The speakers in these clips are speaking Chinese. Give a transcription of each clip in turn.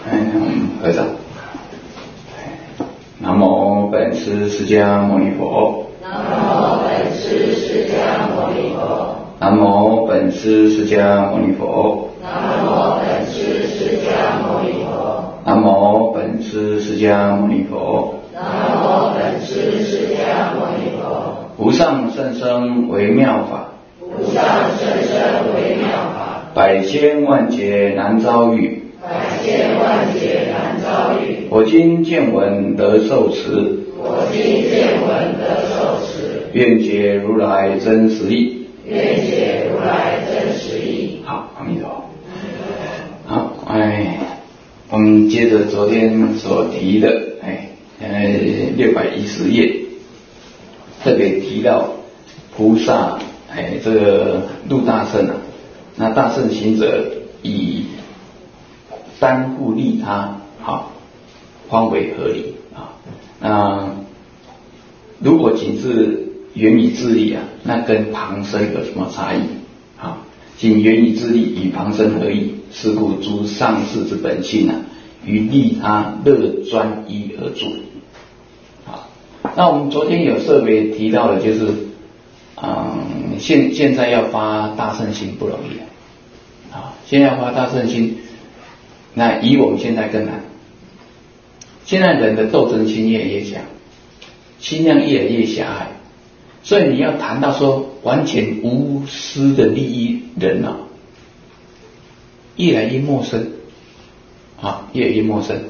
合掌。南无本师释迦牟尼佛。 南无本师释迦牟尼佛。 南无本师释迦牟尼佛。 南无本师释迦牟尼佛。 南无本师释迦牟尼佛。 南无本师释迦牟尼佛。 无上甚深微妙法。 无上甚深微妙法。 百千万劫难遭遇。 百千万劫难遭遇。 我今见闻得受持。 我今见闻得受持。 愿解如来真实义。 愿解如来真实义。 好，阿弥陀佛。好，我们接着昨天所提的610页，特别提到菩萨这个入大乘啊，那大乘行者以担负利他，好，方为合理啊。那如果仅是缘以自利啊，那跟旁生有什么差异啊？仅缘以自利，与旁生何异？是故诸上士之本性啊，于利他乐专一而住。好，那我们昨天有特别提到的，就是现在要发大乘心不容易啊，现在要发大乘心，那以我们现在更难。现在人的斗争心越来越强，心量越来越狭隘，所以你要谈到说完全无私的利益人啊，越来越陌生啊，越来越陌生。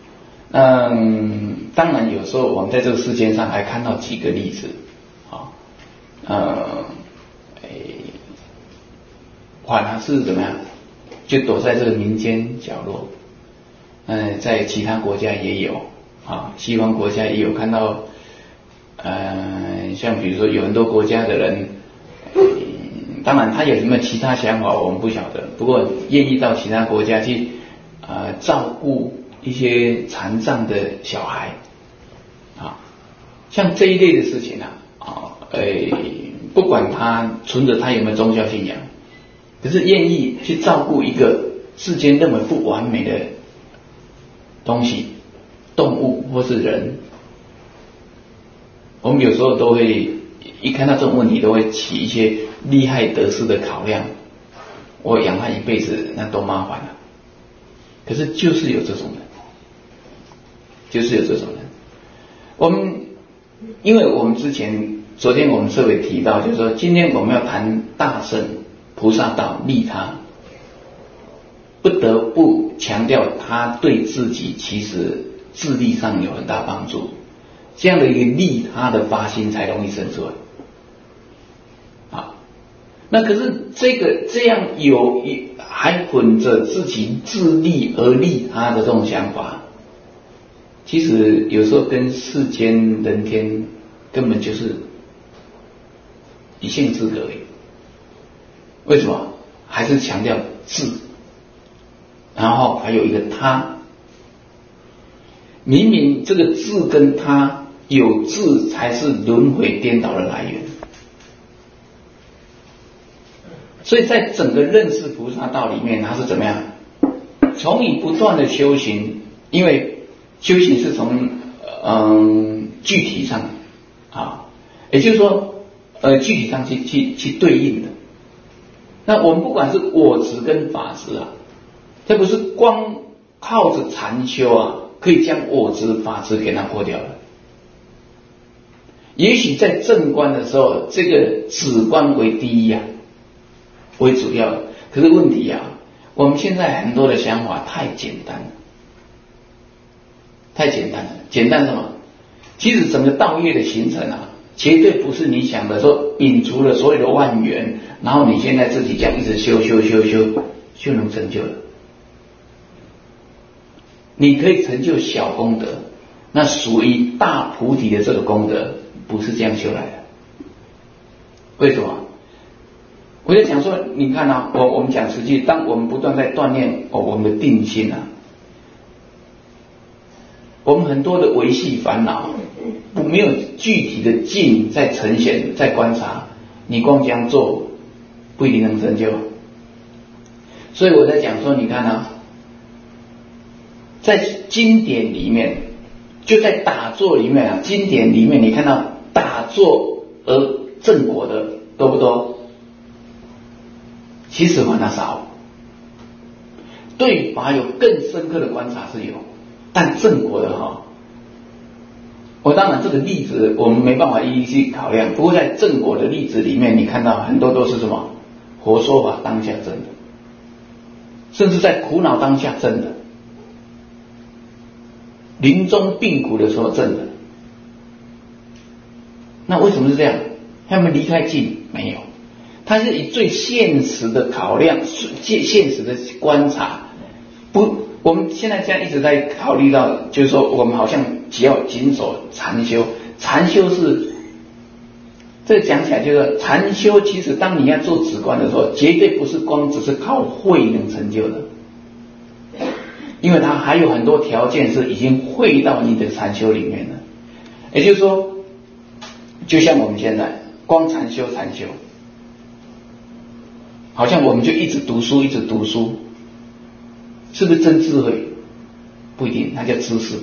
当然有时候我们在这个世界上还看到几个例子啊，反而是怎么样，就躲在这个民间角落。在其他国家也有啊，西方国家也有看到，像比如说有很多国家的人，当然他有什么其他想法我们不晓得，不过愿意到其他国家去照顾一些残障的小孩啊，像这一类的事情不管他存着他有没有宗教信仰，可是愿意去照顾一个世间认为不完美的东西，动物或是人，我们有时候都会一看到这种问题，都会起一些利害得失的考量。我养它一辈子，那多麻烦啊！可是就是有这种人，就是有这种人。因为我们昨天我们特别提到，就是说今天我们要谈大乘菩萨道利他，不得不强调他对自己其实智力上有很大帮助，这样的一个利他的发心才容易生出来。那可是这样还混着自己自利而利他的这种想法，其实有时候跟世间人天根本就是一线之隔。为什么？还是强调智，然后还有一个他。明明这个智跟他，有智才是轮回颠倒的来源。所以在整个认识菩萨道里面，它是怎么样？从你不断的修行，因为修行是从具体上也就是说具体上去对应的。那我们不管是我执跟法执这不是光靠着禅修可以将我执法执给它破掉了。也许在正观的时候，这个止观为第一为主要的。可是问题我们现在很多的想法太简单了，太简单了。简单什么？其实整个道业的形成绝对不是你想的说摒除了所有的万缘，然后你现在自己这样一直修就能成就了。你可以成就小功德，那属于大菩提的这个功德不是这样修来的。为什么？我就讲说，你看我们讲实际，当我们不断在锻炼我们的定心我们很多的维系烦恼没有具体的境在呈现在观察，你光这样做不一定能成就。所以我在讲说，你看在经典里面，就在打坐里面啊，经典里面你看到打坐而正果的多不多？其实反而少。对法有更深刻的观察是有，但正果的我当然这个例子我们没办法一一去考量，不过在正果的例子里面，你看到很多都是什么？活说法当下真的，甚至在苦恼当下真的，临终病苦的时候真的。那为什么是这样？他们离开境没有，他是以最现实的考量、现实的观察。不，我们现在这样一直在考虑到，就是说我们好像只要谨守禅修，禅修是这讲起来就是禅修，其实当你要做止观的时候，绝对不是光只是靠会能成就的，因为它还有很多条件是已经会到你的禅修里面了。也就是说，就像我们现在光禅修，好像我们就一直读书，是不是真智慧？不一定，那叫知识。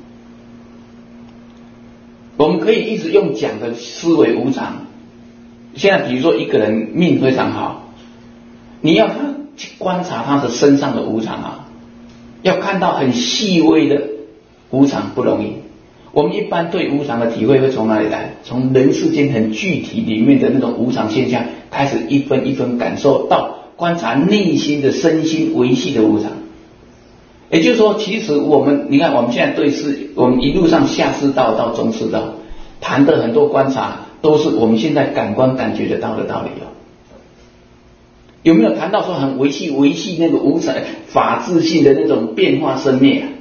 我们可以一直用讲的思维无常。现在比如说一个人命非常好，你要他去观察他的身上的无常啊，要看到很细微的无常不容易。我们一般对无常的体会会从哪里来？从人世间很具体里面的那种无常现象开始，一分一分感受到观察内心的身心维系的无常。也就是说，其实你看我们现在对事，我们一路上下士道到中士道谈的很多观察，都是我们现在感官感觉得到的道理哦。有没有谈到说很维系那个无常法治性的那种变化生灭啊？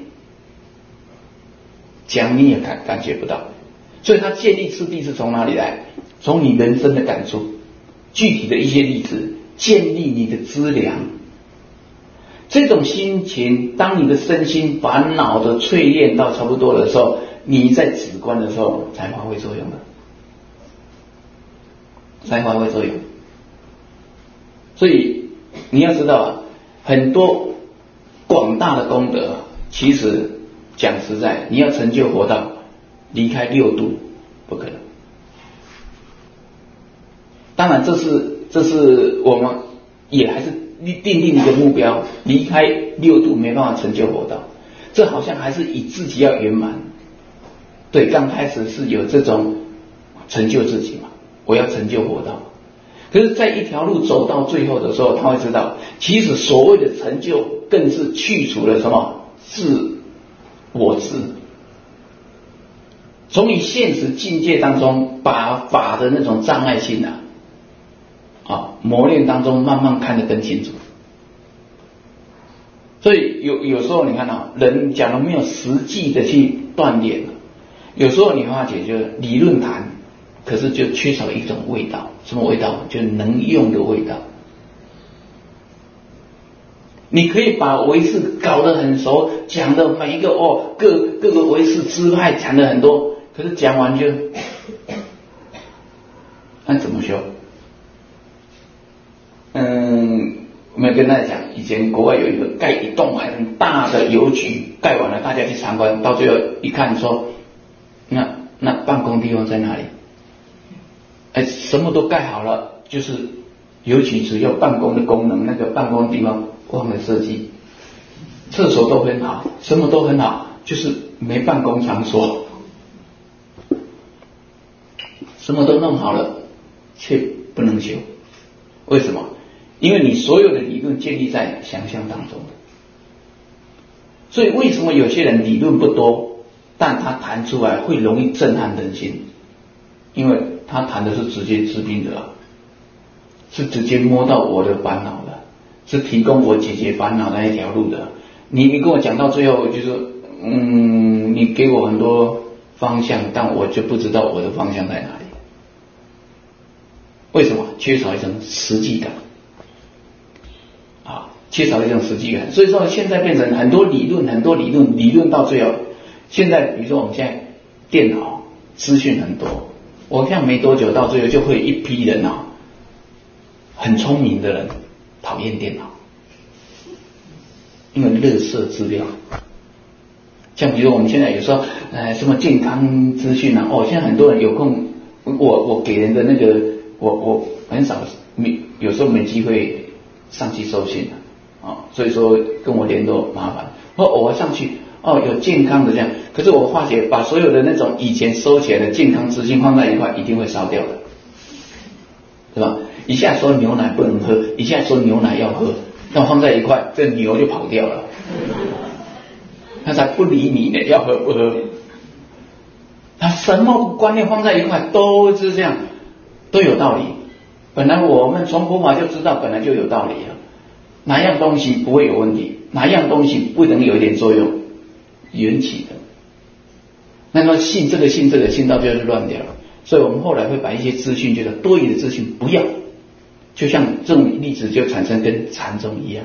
讲你也感觉不到，所以它建立次第是从哪里来？从你人生的感触，具体的一些例子，建立你的资粮。这种心情，当你的身心烦恼的淬炼到差不多的时候，你在止观的时候才发挥作用的，所以你要知道啊，很多广大的功德，其实讲实在，你要成就佛道，离开六度不可能。当然，这是我们也还是定一个目标，离开六度没办法成就佛道，这好像还是以自己要圆满。对，刚开始是有这种成就自己嘛，我要成就佛道。可是，在一条路走到最后的时候，他会知道，其实所谓的成就，更是去除了什么自我执，从你现实境界当中，把法的那种障碍性磨练当中慢慢看得更清楚。所以有时候你看到人假如没有实际的去锻炼，有时候你发觉就是理论谈，可是就缺少一种味道。什么味道？就是能用的味道。你可以把唯识搞得很熟，讲的每一个各个唯识支派讲的很多，可是讲完就那怎么修？我们跟大家讲，以前国外有一个盖一栋很大的邮局，盖完了大家去参观，到最后一看说，那办公地方在哪里？什么都盖好了，就是邮局只有办公的功能，那个办公地方忘了设计，厕所都很好，什么都很好，就是没办公场所，什么都弄好了，却不能修。为什么？因为你所有的理论建立在想象当中的，所以为什么有些人理论不多，但他谈出来会容易震撼人心？因为他谈的是直接治病的是直接摸到我的烦恼的，是提供我解决烦恼那一条路的。你跟我讲到最后，就是你给我很多方向，但我就不知道我的方向在哪里。为什么？缺少一种实际感缺少一种实际感。所以说现在变成很多理论到最后，现在比如说我们现在电脑资讯很多，我看没多久到最后就会一批人很聪明的人讨厌电脑，因为垃圾资料， 像比如我们现在有时候什么健康资讯啊，现在很多人有空，我给人的那个我很少有时候没机会上去收信所以说跟我联络麻烦，我上去有健康的这样，可是我发觉把所有的那种以前收起来的健康资讯放在一块，一定会烧掉的，对吧？一下说牛奶不能喝，一下说牛奶要喝，那放在一块，这牛就跑掉了，他才不理你呢，要喝不喝？他什么观念放在一块都是这样，都有道理。本来我们从佛法就知道，本来就有道理了。哪样东西不会有问题？哪样东西不能有一点作用？缘起的。那么信这个信这个信到最后就乱掉了。所以我们后来会把一些资讯，觉得多余的资讯不要。就像这种例子就产生跟禅宗一样，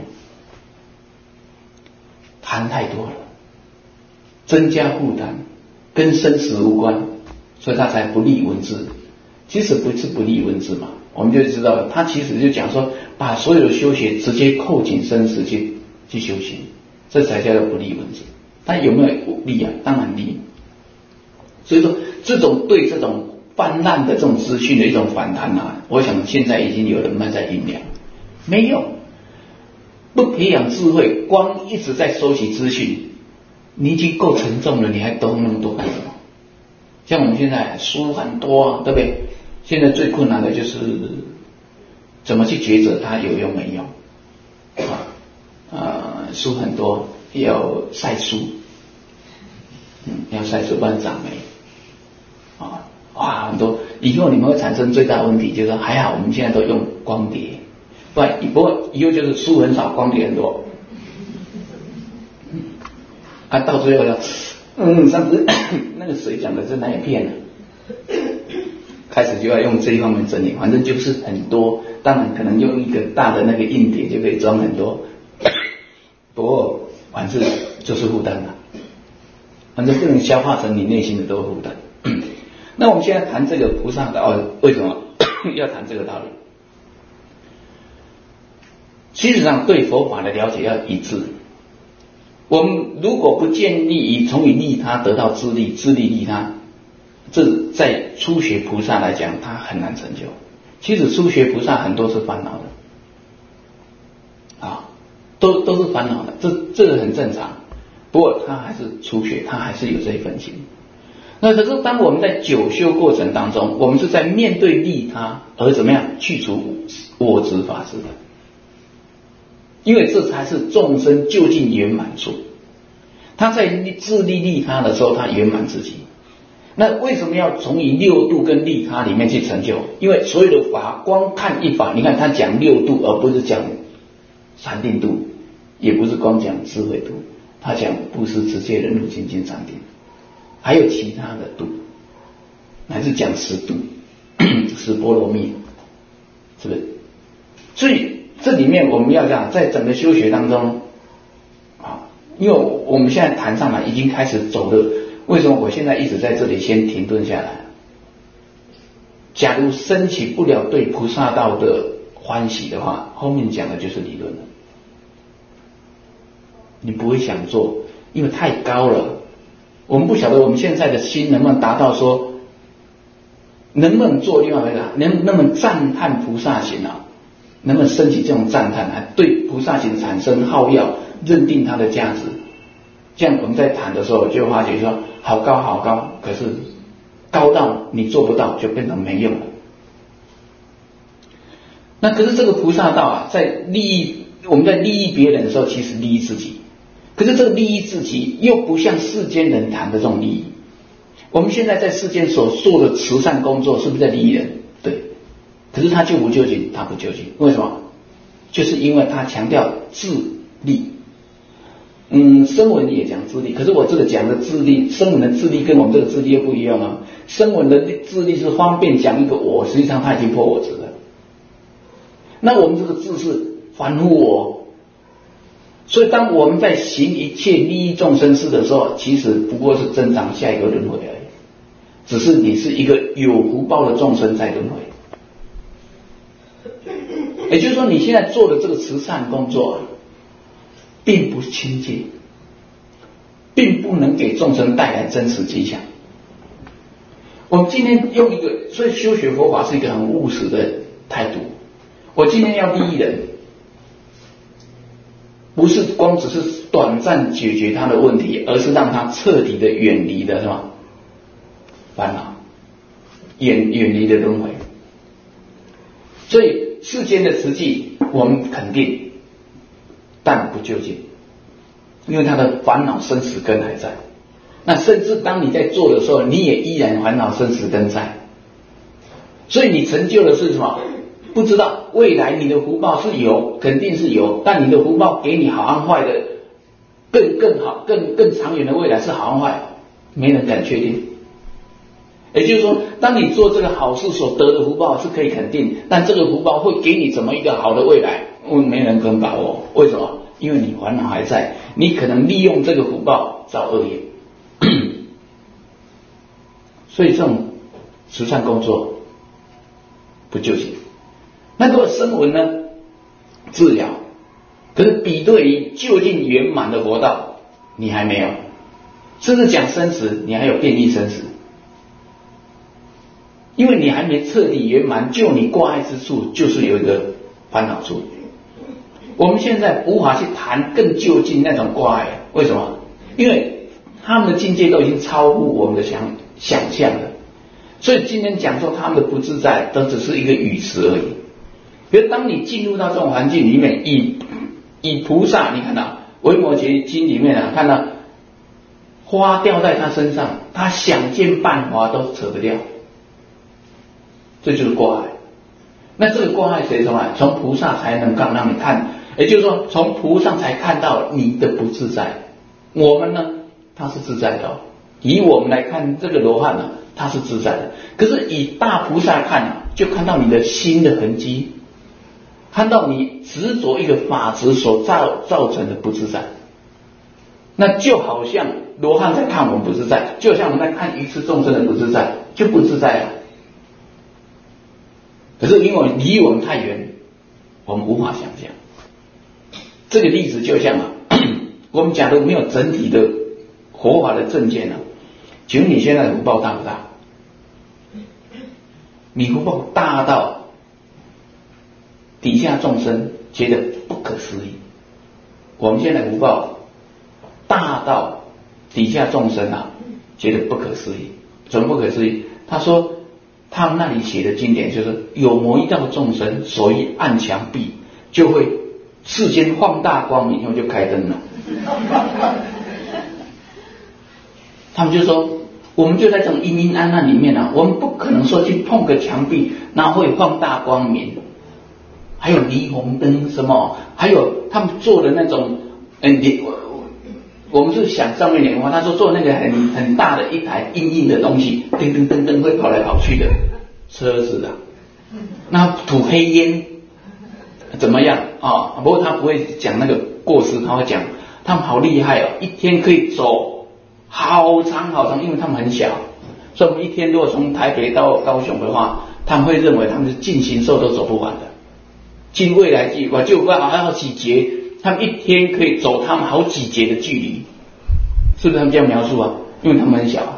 谈太多了，增加负担，跟生死无关，所以他才不立文字。其实不是不立文字嘛，我们就知道了，他其实就讲说，把所有的修学直接扣紧生死去修行，这才叫做不立文字。但有没有立啊？当然立。所以说，这种对这种泛滥的这种资讯的一种反弹我想现在已经有人慢在酝酿，没用，不培养智慧，光一直在收集资讯，你已经够沉重了，你还懂那么多干什么？像我们现在书很多对不对？现在最困难的就是怎么去抉择它有用没用书很多，要晒书，要晒书不然长霉很多。以后你们会产生最大的问题，就是说还好我们现在都用光碟，不过以后就是书很少，光碟很多。到最后上次那个谁讲的是哪一片呢？开始就要用这一方面整理，反正就是很多，当然可能用一个大的那个硬碟就可以装很多，不过反正就是负担了，反正不能消化成你内心的都是负担。那我们现在谈这个菩萨道，为什么要谈这个道理？其实上对佛法的了解要一致。我们如果不建立于从于利他得到自利，自利利他，这在初学菩萨来讲，他很难成就。其实初学菩萨很多是烦恼的，都是烦恼的，这很正常。不过他还是初学，他还是有这一份心。那可是当我们在久修过程当中，我们是在面对利他而怎么样去除我执法执的，因为这才是众生究竟圆满处。他在自利利他的时候，他圆满自己。那为什么要从以六度跟利他里面去成就？因为所有的法，光看一法，你看他讲六度，而不是讲禅定度，也不是光讲智慧度，他讲布施、持戒、忍辱、精进、禅定，还有其他的度，还是讲十度、十波罗蜜，是不是？所以这里面我们要讲，在整个修学当中因为我们现在谈上来已经开始走了，为什么我现在一直在这里先停顿下来？假如升起不了对菩萨道的欢喜的话，后面讲的就是理论了。你不会想做，因为太高了。我们不晓得我们现在的心能不能达到说，能不能做另外一个，能不能赞叹菩萨行能不能升起这种赞叹对菩萨行产生好要，认定它的价值？这样我们在谈的时候就发觉说好高好高，可是高到你做不到就变成没用了。那可是这个菩萨道在我们在利益别人的时候，其实利益自己。可是这个利益自己又不像世间人谈的这种利益。我们现在在世间所做的慈善工作，是不是在利益人？对。可是他究不究竟？他不究竟。为什么？就是因为他强调自利。声闻也讲自利，可是我这个讲的自利，声闻的自利跟我们这个自利又不一样声闻的自利是方便讲一个我，实际上他已经破我执了。那我们这个自是反乎我，所以当我们在行一切利益众生事的时候，其实不过是增长下一个轮回而已，只是你是一个有福报的众生在轮回。也就是说，你现在做的这个慈善工作并不清净， 并不能给众生带来真实吉祥。我们今天用一个，所以修学佛法是一个很务实的态度。我今天要利益人，不是光只是短暂解决他的问题，而是让他彻底的远离的什么烦恼，远离的轮回。所以世间的实际我们肯定，但不究竟，因为他的烦恼生死根还在。那甚至当你在做的时候，你也依然烦恼生死根在。所以你成就的是什么？不知道未来你的福报是有，肯定是有，但你的福报给你好和坏的更好、更长远的未来是好和坏，没人敢确定。也就是说，当你做这个好事所得的福报是可以肯定，但这个福报会给你怎么一个好的未来，没人敢把握。为什么？因为你烦恼还在，你可能利用这个福报造恶业。所以这种慈善工作不究竟。那如果声闻呢？治疗，可是比对于究竟圆满的佛道，你还没有。甚至讲生死，你还有变异生死，因为你还没彻底圆满，就你挂碍之处就是有一个烦恼处。我们现在无法去谈更究竟那种挂碍，为什么？因为他们的境界都已经超乎我们的想象了。所以今天讲说他们的不自在，都只是一个语词而已。可是当你进入到这种环境里面，以菩萨，你看到维摩诘经里面看到花掉在他身上，他想尽办法都扯不掉，这就是挂碍。那这个挂碍谁从来？从菩萨才能够让你看，也就是说从菩萨才看到你的不自在。我们呢，他是自在的以我们来看这个罗汉呢，他是自在的。可是以大菩萨看就看到你的心的痕迹，看到你执着一个法执所造成的不自在。那就好像罗汉在看我们不自在，就像我们在看愚痴众生的不自在，就不自在了。可是因为离我们太远，我们无法想象。这个例子就像我们假如没有整体的佛法的正见请问你现在的福报大不大？你福报大到底下众生觉得不可思议。我们现在福报大到底下众生觉得不可思议。怎么不可思议？他说他们那里写的经典就是有某一道众生手一按墙壁，就会世间放大光明，然后就开灯了。他们就说我们就在这种阴阴暗暗里面我们不可能说去碰个墙壁那会放大光明。还有霓虹灯什么，还有他们做的那种我们是想上面莲花，他说做那个很大的一台硬硬的东西，噔噔噔噔会跑来跑去的车子那吐黑烟怎么样不过他不会讲那个过失，他会讲他们好厉害一天可以走好长好长，因为他们很小，所以我们一天如果从台北到高雄的话，他们会认为他们是进行兽都走不完的。进未来计划就还有几节，他们一天可以走他们好几节的距离，是不是他们这样描述因为他们很小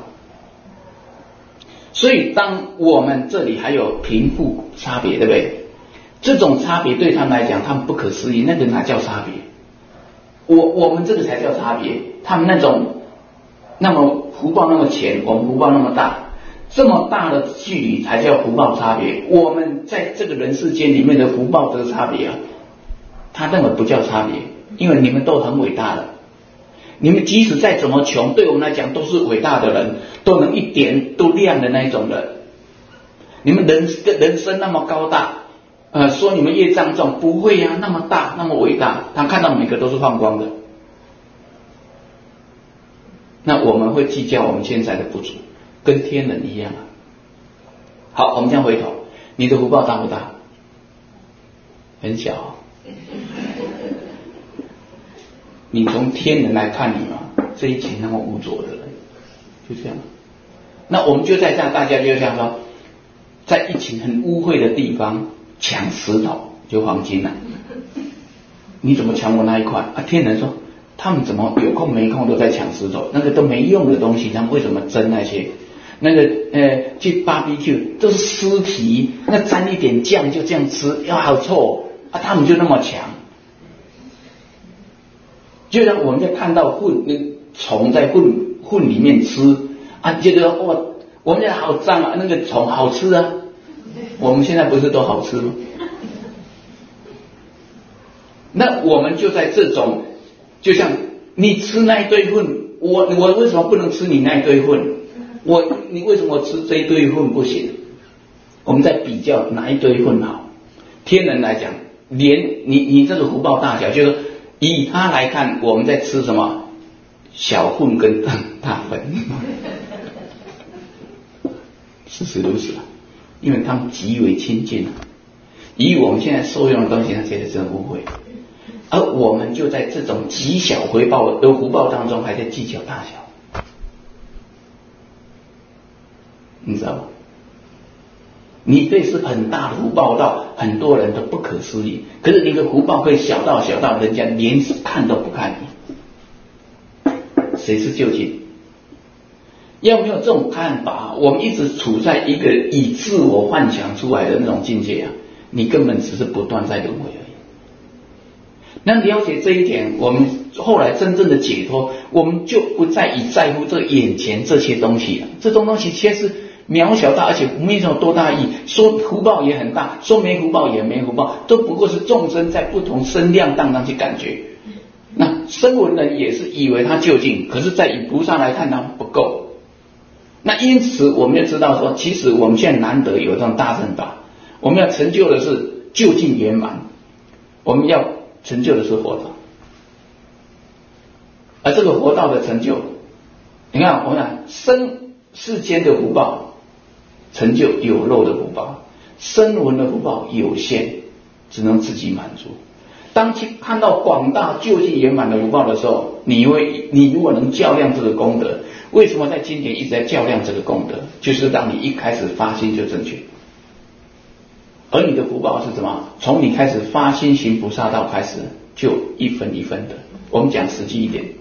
所以当我们这里还有贫富差别，对不对？这种差别对他们来讲他们不可思议，那个哪叫差别？我们这个才叫差别。他们那种那么福报那么浅，我们福报那么大，这么大的距离才叫福报差别。我们在这个人世间里面的福报这个差别他认为不叫差别，因为你们都很伟大的，你们即使再怎么穷，对我们来讲都是伟大的人，都能一点都亮的那一种人。你们人生那么高大说你们业障重，不会那么大那么伟大，他看到每个都是放光的。那我们会计较我们现在的不足，跟天人一样好，我们这样回头，你的福报大不大？很小你从天人来看你这一群那么污浊的人，就这样。那我们就在这样，大家就这样说，在一群很污秽的地方抢石头，就黄金你怎么抢我那一块天人说他们怎么有空没空都在抢石头？那个都没用的东西，他们为什么争那些？那个去 BBQ 都是尸体，那沾一点酱就这样吃，要好臭啊！他们就那么强。就像我们在看到虫在粪里面吃啊，觉得哇，我们现在好脏啊，那个虫好吃啊。我们现在不是都好吃吗？那我们就在这种，就像你吃那一堆粪，我为什么不能吃你那一堆粪？你为什么吃这一堆粪不行？我们在比较哪一堆粪好。天人来讲，连你这个福报大小，就是以他来看，我们在吃什么小粪跟大粪，事实如此啊，因为他们极为亲近啊。以我们现在受用的东西，他觉得真误会。而我们就在这种极小回报的福报当中，还在计较大小，你知道吗？你这是很大的福报到很多人都不可思议，可是你的福报会小到人家连看都不看你，谁是究竟？要没有这种看法，我们一直处在一个以自我幻想出来的那种境界啊，你根本只是不断在轮回而已。那了解这一点，我们后来真正的解脱，我们就不再在乎这眼前这些东西了。这种东西其实渺小大，而且没什么多大意义。说福报也很大，说没福报也没福报，都不过是众生在不同声量当中去感觉。那声闻人也是以为他究竟，可是在以菩萨来看他不够。那因此我们就知道说，其实我们现在难得有这种大乘法，我们要成就的是究竟圆满，我们要成就的是佛道。而这个佛道的成就，你看我们讲生世间的福报成就有漏的福报，声闻的福报有限，只能自己满足。当去看到广大究竟圆满的福报的时候，你如果能较量这个功德，为什么在今天一直在较量这个功德？就是让你一开始发心就正确。而你的福报是什么？从你开始发心行菩萨道开始，就一分一分的。我们讲实际一点，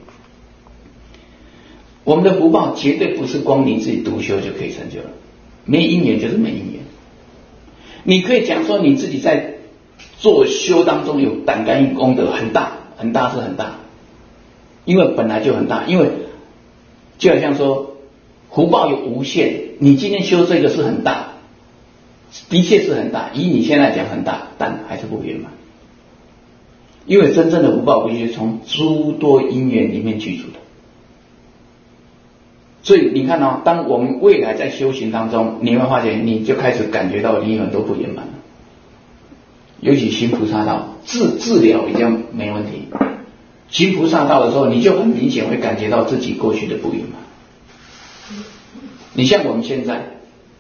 我们的福报绝对不是光你自己独修就可以成就了，没因缘就是没因缘。你可以讲说你自己在做修当中有胆感应功德很大，很大是很大，因为本来就很大，因为就好像说福报有无限，你今天修这个是很大，的确是很大，以你现在讲很大，但还是不圆满。因为真正的福报必须从诸多因缘里面具足的。所以你看哦，当我们未来在修行当中，你会发现你就开始感觉到你很多不圆满了。尤其行菩萨道，治疗比较没问题。行菩萨道的时候，你就很明显会感觉到自己过去的不圆满。你像我们现在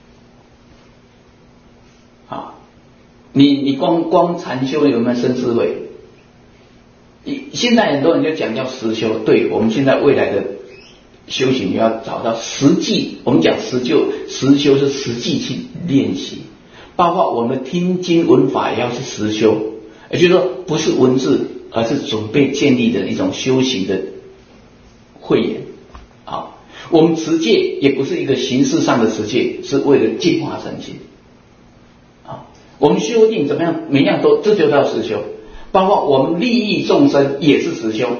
啊，你光禅修有没有生智慧？现在很多人就讲叫实修，对，我们现在未来的修行你要找到实际，我们讲实修是实际去练习，包括我们听经闻法也要是实修，也就是说不是文字，而是准备建立的一种修行的慧眼啊。我们持戒也不是一个形式上的持戒，是为了净化身心啊。我们修定怎么样，每样都这就叫实修，包括我们利益众生也是实修。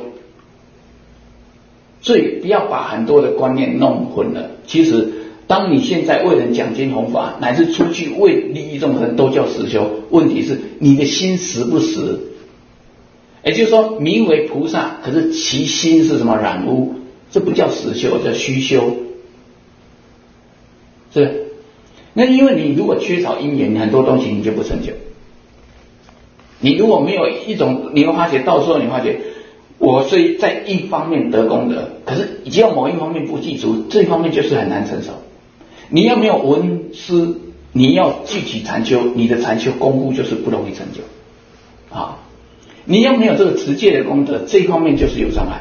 所以不要把很多的观念弄混了。其实当你现在为人讲经弘法，乃至出去为利益众生，都叫实修。问题是你的心实不实？也就是说名为菩萨，可是其心是什么？染污，这不叫实修，叫虚修。是，那因为你如果缺少因缘，很多东西你就不成就。你如果没有一种，你会发觉到时候你发觉我虽在一方面得功德，可是只要某一方面不记住，这一方面就是很难承受。你要没有闻思，你要具体禅修，你的禅修功夫就是不容易成就啊。你要没有这个持戒的功德，这一方面就是有障碍。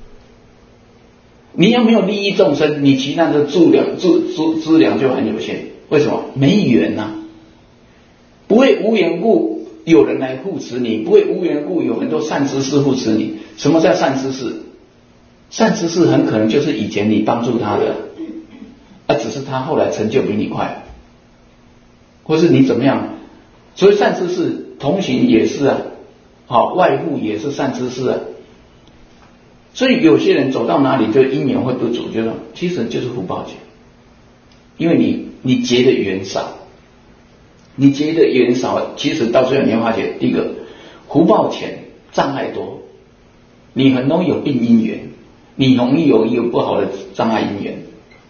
你要没有利益众生，你其他的资粮就很有限。为什么？没缘啊，不会无缘故有人来护持你，不会无缘故有很多善知识护持你。什么叫善知识？善知识很可能就是以前你帮助他的，只是他后来成就比你快，或是你怎么样。所以善知识同行也是啊，外护也是善知识啊。所以有些人走到哪里就因缘会不足，就说其实就是福报劫，因为你结的缘少，你结的缘少，其实到最后你会发觉，第一个福报浅，障碍多，你很容易有病因缘，你容易有不好的障碍因缘。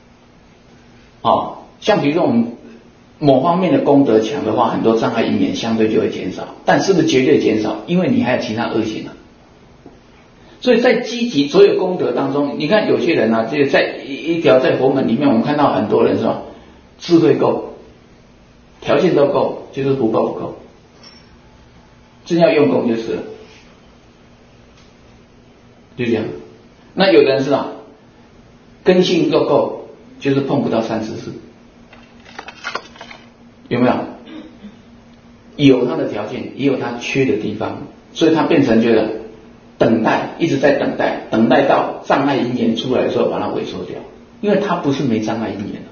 像比如说我们某方面的功德强的话，很多障碍因缘相对就会减少，但是不是绝对减少？因为你还有其他恶行啊。所以在积极所有功德当中，你看有些人啊，这在一条在佛门里面，我们看到很多人是吧，智慧够，条件都够，就是福报不够，真要用功就是了，就这样。那有的人是吧，根性够，就是碰不到善知识，有没有？有他的条件，也有他缺的地方，所以他变成觉得等待，一直在等待到障碍因缘出来的时候把它萎缩掉，因为它不是没障碍因缘。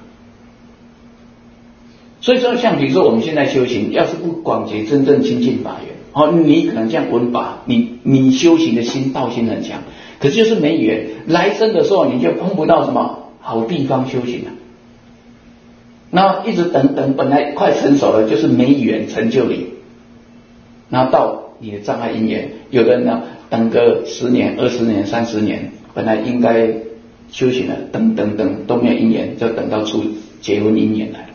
所以说像比如说我们现在修行，要是不广结真正亲近法缘，你可能这样闻法，你修行的心道心很强，可是就是没缘，来生的时候你就碰不到什么好地方修行了。那一直等，本来快成熟了，就是没缘成就你，然后到你的障碍因缘，有的人呢等个10年、20年、30年，本来应该修行了，等都没有因缘，就等到出结婚因缘来了。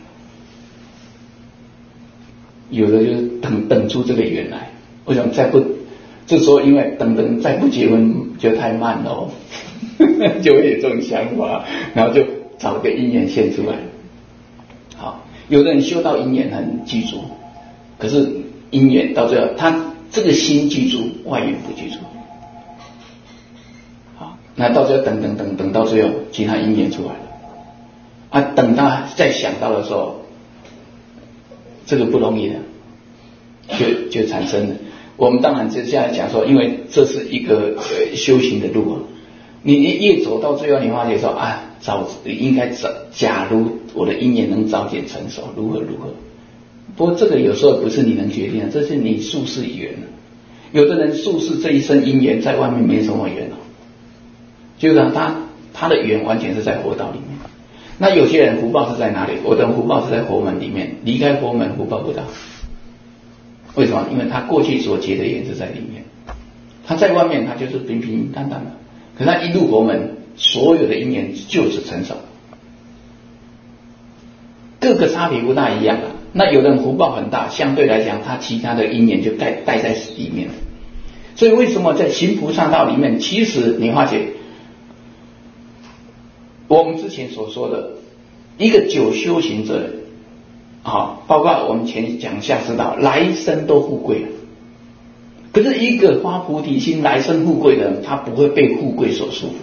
有的就是等出这个缘来，为什么这时候因为等再不结婚就太慢了就会有这种想法，然后就找个因缘现出来。好，有的人修到因缘很具足，可是因缘到最后他这个心具足，外缘不具足。好，那到最后等到最后其他因缘出来了等他再想到的时候，这个不容易的，就产生了。我们当然接下来讲说，因为这是一个修行的路你越走到最后，你发觉说应该假如我的因缘能早点成熟，如何。不过这个有时候不是你能决定的，这是你宿世缘。有的人宿世这一生因缘在外面没什么缘就是他的缘完全是在佛道里面。那有些人福报是在哪里？我的福报是在佛门里面，离开佛门福报不到。为什么？因为他过去所结的缘是在里面，他在外面他就是平平淡淡的，可是他一入佛门，所有的因缘就是成熟，各个差别不大一样那有的人福报很大，相对来讲他其他的因缘就带在里面。所以为什么在行菩萨道里面，其实你发觉我们之前所说的一个久修行者包括我们前讲下士道，来生都富贵了。可是一个发菩提心来生富贵的人，他不会被富贵所束缚。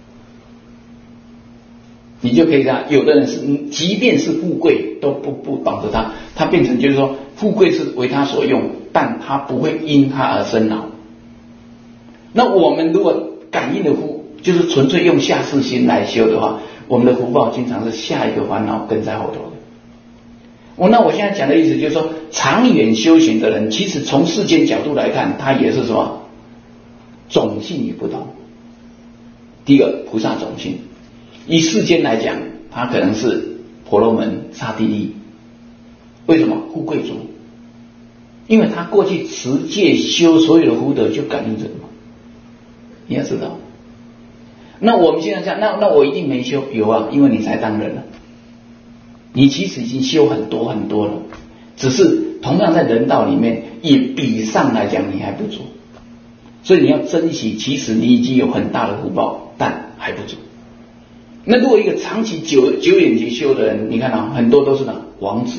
你就可以看，有的人是即便是富贵都不绑着他变成就是说富贵是为他所用，但他不会因他而生恼。那我们如果感应的就是纯粹用下士心来修的话，我们的福报经常是下一个烦恼跟在后头的。那我现在讲的意思就是说，长远修行的人，其实从世间角度来看，他也是什么种性也不同。第一个菩萨种性，以世间来讲，他可能是婆罗门、刹帝利。为什么？富贵族，因为他过去持戒修所有的福德就感应这个嘛。你要知道，那我们现在讲，那我一定没修，有因为你才当人了。你其实已经修很多了，只是同样在人道里面，也比上来讲你还不足，所以你要珍惜，其实你已经有很大的福报，但还不足。那如果一个长期久远劫修的人，你看很多都是王子，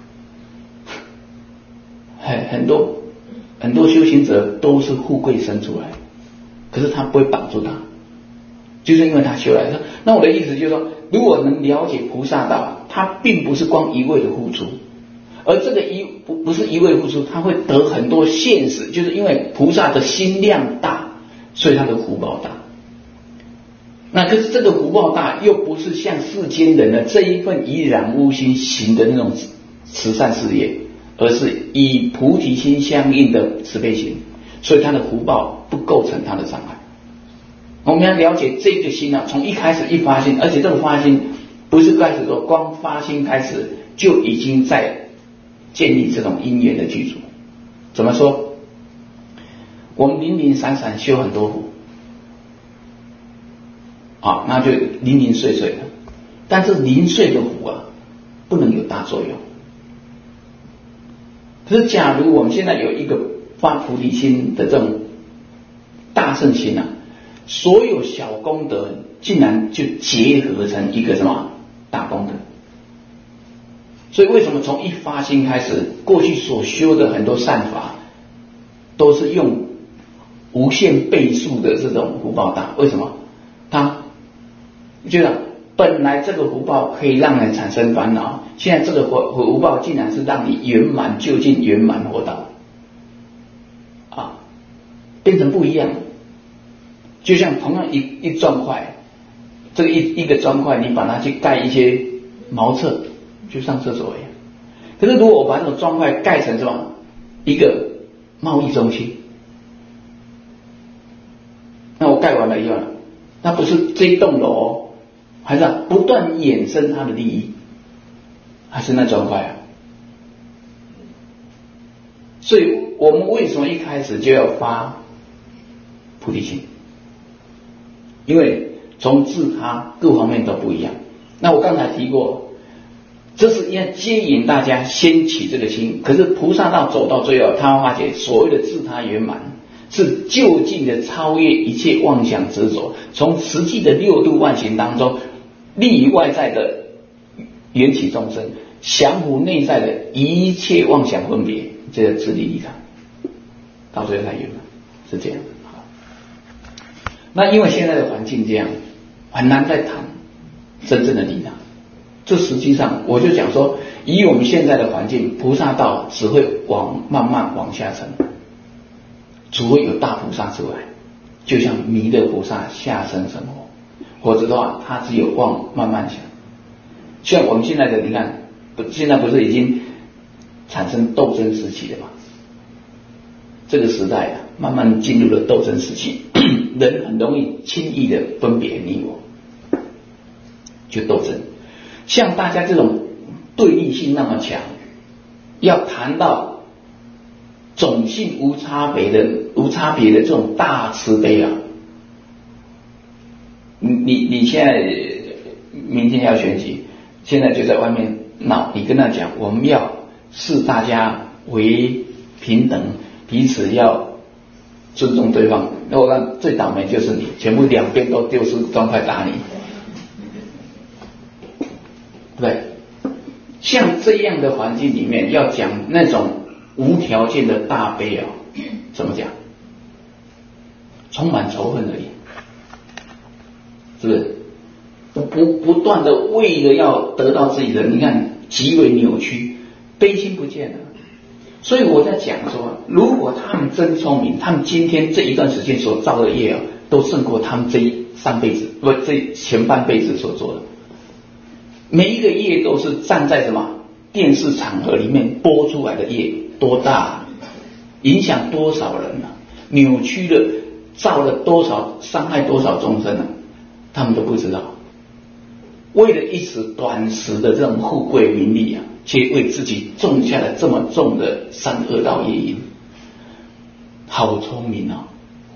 很多修行者都是富贵生出来，可是他不会绑住他，就是因为他修来的。那我的意思就是说，如果能了解菩萨道，他并不是光一味的付出， 而这个不是一味付出，他会得很多现实，就是因为菩萨的心量大，所以他的福报大。那可是这个福报大，又不是像世间人的这一份以染污心行的那种慈善事业，而是以菩提心相应的慈悲心，所以他的福报不构成他的障碍。我们要了解这个心啊，从一开始一发心，而且这个发心不是开始说光发心开始就已经在建立这种因缘的具足。怎么说？我们零零散散修很多福啊，那就零零碎碎的，但是零碎的福啊，不能有大作用。可是假如我们现在有一个发菩提心的这种大圣心啊，所有小功德竟然就结合成一个什么大功德。所以为什么从一发心开始，过去所修的很多善法都是用无限倍数的这种福报大？为什么？他觉得本来这个福报可以让人产生烦恼，现在这个福报竟然是让你圆满就近圆满活到啊，变成不一样。就像同样一砖块，这个一个砖块，你把它去盖一些茅厕，就上厕所一样。可是如果我把这种砖块盖成什么一个贸易中心，那我盖完了以后，那不是这一栋楼，还是不断衍生它的利益，还是那砖块啊？所以我们为什么一开始就要发菩提心？因为从自他各方面都不一样。那我刚才提过，这是要接引大家先起这个心。可是菩萨道走到最后，他发觉所谓的自他圆满是就近的超越一切妄想执着，从实际的六度万行当中，利于外在的缘起众生，降伏内在的一切妄想分别，这个自利利他，到最后才圆满，是这样。那因为现在的环境这样，很难再谈真正的利他。这实际上我就讲说，以我们现在的环境，菩萨道只会慢慢往下沉，除非有大菩萨之外，就像弥勒菩萨下生生活，否则的话他只有往慢慢想。像我们现在的，你看现在不是已经产生斗争时期了吗？这个时代啊，慢慢进入了斗争时期，人很容易轻易的分别你我，就斗争。像大家这种对立性那么强，要谈到种性无差别的这种大慈悲啊，你现在明天要选举，现在就在外面闹，你跟他讲我们要视大家为平等，彼此要尊重对方。那我看最倒霉就是你，全部两边都丢出砖块打你，对。像这样的环境里面，要讲那种无条件的大悲啊，怎么讲？充满仇恨而已，是不是？不断的为了要得到自己的，你看极为扭曲，悲心不见了。所以我在讲说，如果他们真聪明，他们今天这一段时间所造的业啊，都胜过他们这前半辈子所做的。每一个业都是站在什么电视场合里面播出来的业，多大，影响多少人啊，扭曲了，造了多少，伤害多少众生啊，他们都不知道。为了一时短时的这种富贵名利啊，却为自己种下了这么重的三恶道业因，好聪明啊！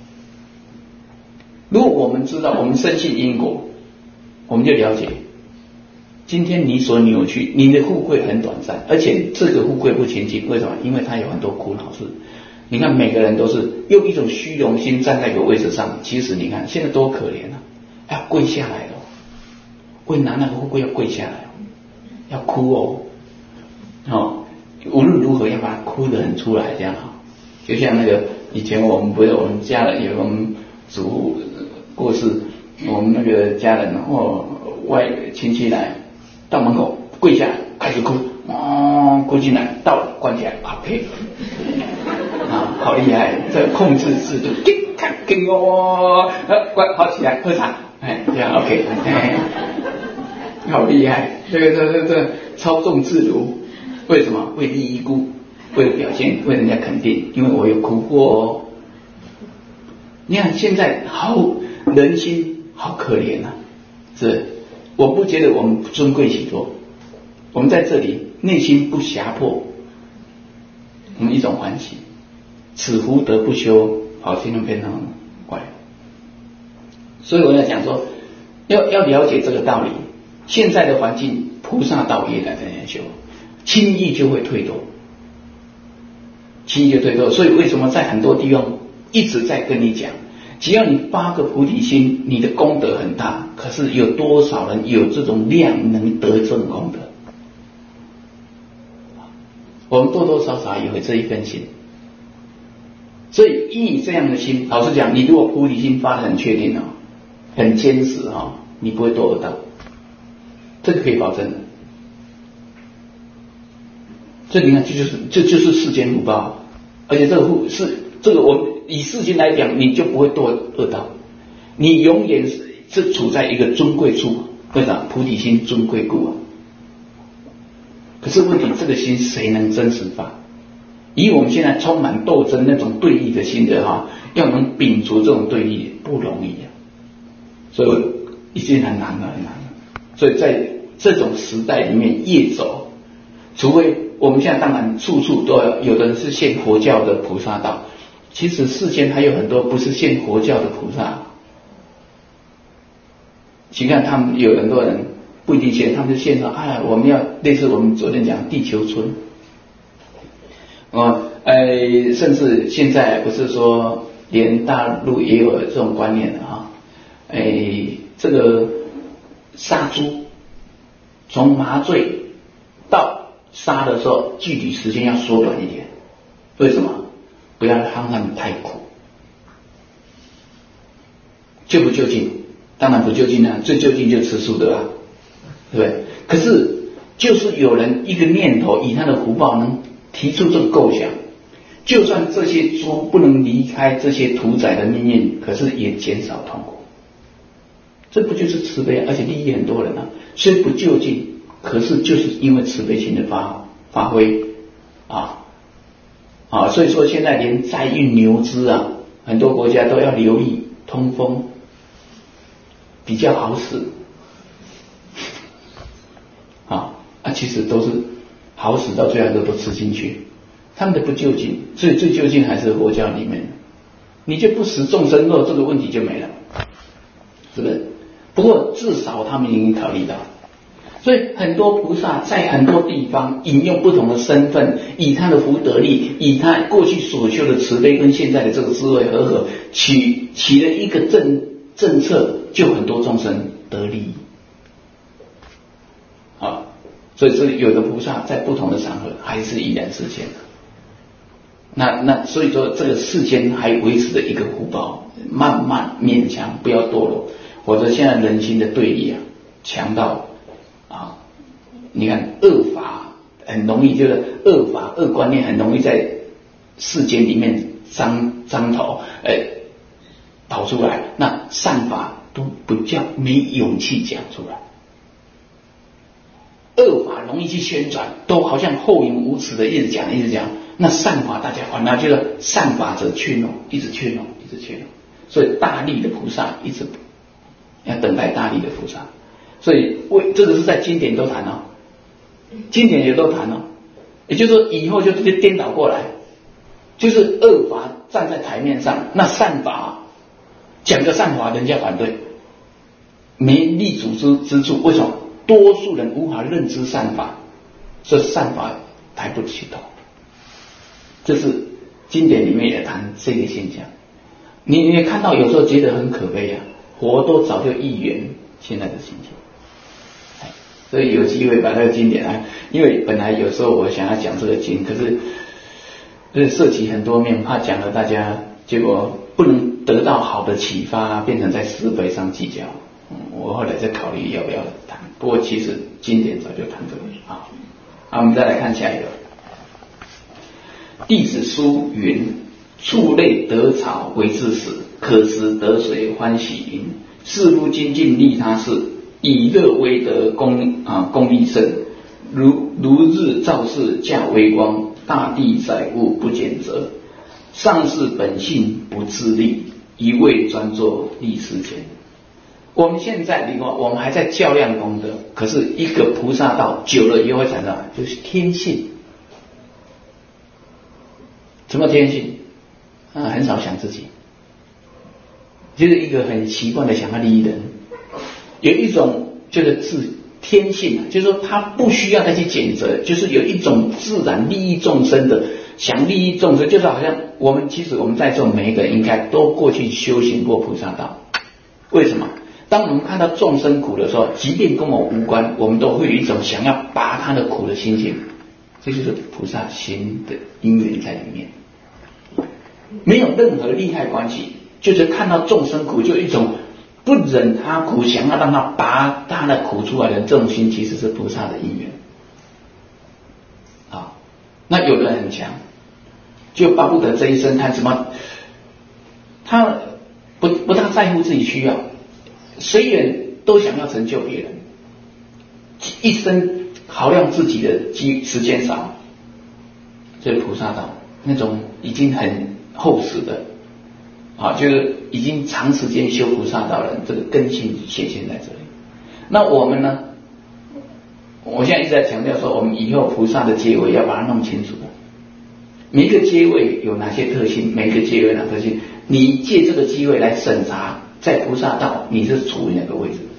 如果我们知道，我们深信因果，我们就了解，今天你所扭曲，你的富贵很短暂，而且这个富贵不清净，为什么？因为它有很多苦恼事。你看每个人都是用一种虚荣心站在一个位置上，其实你看现在多可怜啊，要跪下来了。为拿那个富贵要跪下来，要哭哦，无论如何要把它哭得很出来，这样就像那个以前我们家人有我们祖父过世，我们那个家人外亲戚来到门口跪下来开始哭， 过进来，到了关起来 ，OK， 啊，好厉害，这个控制制度，看，关好起来喝茶，这样 OK， 好厉害，这个操纵自如，为什么？为利益故，为了表现，为人家肯定，因为我有苦过哦。你看现在人心好可怜啊，我不觉得我们尊贵许多，我们在这里内心不胁迫，我们一种欢喜，此福德不修，好心中变成怪。所以我在讲说，要了解这个道理。现在的环境，菩萨道业来在修，轻易就会退堕，轻易就退堕。所以为什么在很多地方一直在跟你讲，只要你发个菩提心，你的功德很大。可是有多少人有这种量能得这种功德？我们多多少少也会这一份心。所以以你这样的心，老实讲，你如果菩提心发得很确定哦，很坚实哦，你不会堕恶道，这个可以保证的。所以你看，这就是世间福报，而且这个我以世间来讲，你就不会堕恶道，你永远是处在一个尊贵处。为啥？菩提心尊贵故啊。可是问题，这个心谁能真实发？以我们现在充满斗争那种对立的心的要能摒除这种对立不容易啊，所以已经很难了。所以在这种时代里面越走，除非我们现在当然处处都有的人是信佛教的菩萨道，其实世间还有很多不是信佛教的菩萨。请看他们有很多人不一定信，他们就信说我们要类似我们昨天讲地球村。甚至现在不是说连大陆也有这种观念的这个杀猪从麻醉到杀的时候具体时间要缩短一点，为什么？不要让他们太苦。就不就近？当然不就近啊，最就近就吃素的啦，对不对？可是就是有人一个念头，以他的福报能提出这个构想，就算这些猪不能离开这些屠宰的命运，可是也减少痛苦。这不就是慈悲，而且利益很多人啊。虽不就近，可是就是因为慈悲心的发挥所以说现在连在运牛只很多国家都要留意通风，比较好使其实都是好使，到最后都吃进去，他们的不就近，所以最就近还是佛教里面，你就不食众生肉，这个问题就没了，是不是？不过至少他们已经考虑到，所以很多菩萨在很多地方引用不同的身份，以他的福德力，以他过去所修的慈悲跟现在的这个智慧合，起了一个政策，就很多众生得利益。所以这有的菩萨在不同的场合还是依然实现的。那所以说这个世间还维持着一个福报，慢慢勉强不要堕落，否则现在人心的对立强到你看恶法很容易，就是恶法恶观念很容易在世间里面张头跑出来，那善法都不叫没勇气讲出来。恶法容易去宣传，都好像厚颜无耻的一直讲，那善法大家反而觉得善法者怯懦，一直怯懦。所以大力的菩萨一直要等待大力的菩萨，所以这个是在经典都谈经典也都谈也就是说以后就直接颠倒过来，就是恶法站在台面上，那善法讲个善法人家反对，没立足之处，为什么？多数人无法认知善法，所以善法抬不起头。这是经典里面也谈这个现象。你也看到有时候觉得很可悲佛都早就预言现在的情形。所以有机会把这个经典因为本来有时候我想要讲这个经，可是涉及很多面，怕讲了大家结果不能得到好的启发，变成在思维上计较。我后来再考虑要不要谈，不过其实经典早就谈这个好，我们再来看下一个。弟子书云：畜类得草为自食，可食得水欢喜饮。士夫精进利他事，以乐为德，功利甚。如日照世驾微光，大地载物不减责。上士本性不自利，一味专做利世间。我们现在我们还在较量功德，可是一个菩萨道久了以后会产生就是天性。什么天性？很少想自己，就是一个很习惯的想要利益人。有一种就是天性，就是说他不需要再去谴责，就是有一种自然利益众生的，想利益众生，就是好像其实我们在座每一个人应该都过去修行过菩萨道。为什么？当我们看到众生苦的时候，即便跟我无关，我们都会有一种想要拔他的苦的心情，这就是菩萨心的因缘在里面，没有任何利害关系，就是看到众生苦就有一种不忍他苦，想要让他拔他的苦出来的这种心，其实是菩萨的因缘。啊，那有的人很强，就巴不得这一生他不大在乎自己需要，随缘都想要成就别人，一生好让自己的时间少。这是菩萨道那种已经很厚实的就是已经长时间修菩萨道的这个根性显现在这里。那我们呢？我现在一直在强调说，我们以后菩萨的阶位要把它弄清楚的。每一个阶位有哪些特性，每一个阶位有哪些特性，你借这个机会来审查，在菩萨道你是处于哪个位置。